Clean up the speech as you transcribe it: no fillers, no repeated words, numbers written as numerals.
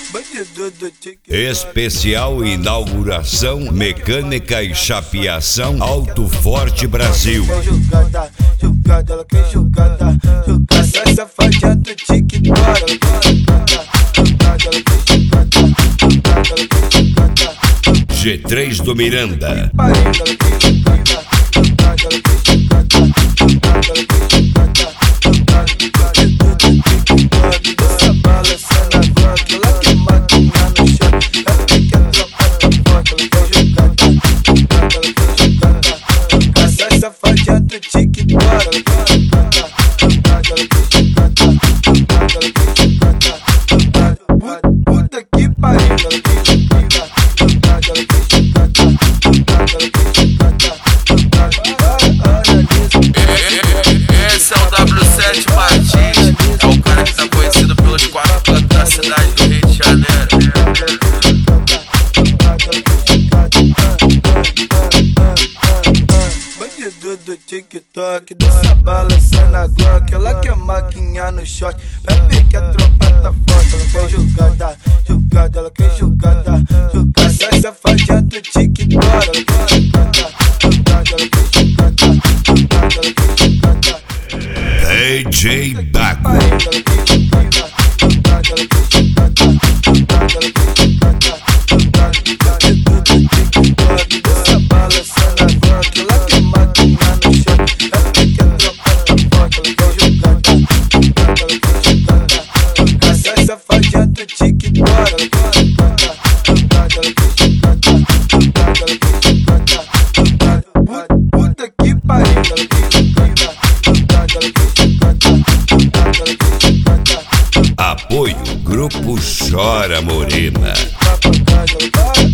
Especial inauguração Mecânica e Chapeação Alto Forte Brasil. Jogada, jogada, ela quer jogada, jogada. Essa safadinha do TikTok. G3 do Miranda. Safadinha do TikTok. Puta que pariu. Esse é o W7 Martins, é o cara que tá conhecido pelos 4 cantos da cidade do Rio de Janeiro. Do TikTok, dança balançando a Glock. Ela quer maquinha no shot, vai ver que a tropa tá forte. Ela quer jogada, jogada, ela quer jogada, jogada. Essa safadinha do TikTok. DJ Baco. Safadinha do TikTok. Puta que pariu. Apoio Grupo Chora Morena.